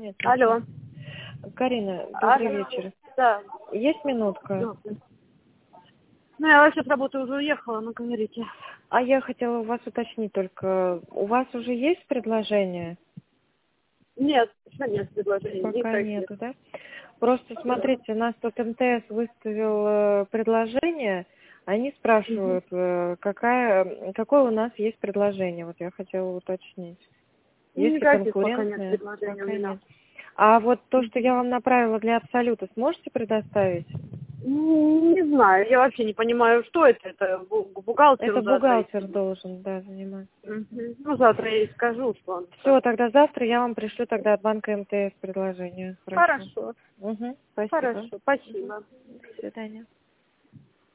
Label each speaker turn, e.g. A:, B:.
A: Нет.
B: Алло.
A: Карина, добрый
B: Алло.
A: вечер.
B: Да.
A: Есть минутка?
B: Добрый. Ну, я вообще с работы уже уехала, ну, говорите.
A: А я хотела у вас уточнить только, у вас уже есть предложение?
B: Нет, еще нет предложений.
A: Пока
B: никаких.
A: нету, да? Просто смотрите, у нас тут МТС выставил предложение, они спрашивают, какое у нас есть предложение. Вот я хотела уточнить. Есть ли
B: Никаких пока нет
A: конкурентное?
B: предложений у
A: Пока
B: меня.
A: нет. А вот то, что я вам направила для Абсолюта, сможете предоставить?
B: Не знаю, я вообще не понимаю, что это. Это к бухгалтеру
A: Это
B: завтра
A: бухгалтер
B: идти.
A: должен, да, заниматься.
B: Ну, завтра я ей скажу, что он...
A: Все, тогда завтра я вам пришлю тогда от банка МТС предложение. Хорошо.
B: Хорошо.
A: Угу, спасибо.
B: Хорошо, спасибо.
A: До свидания.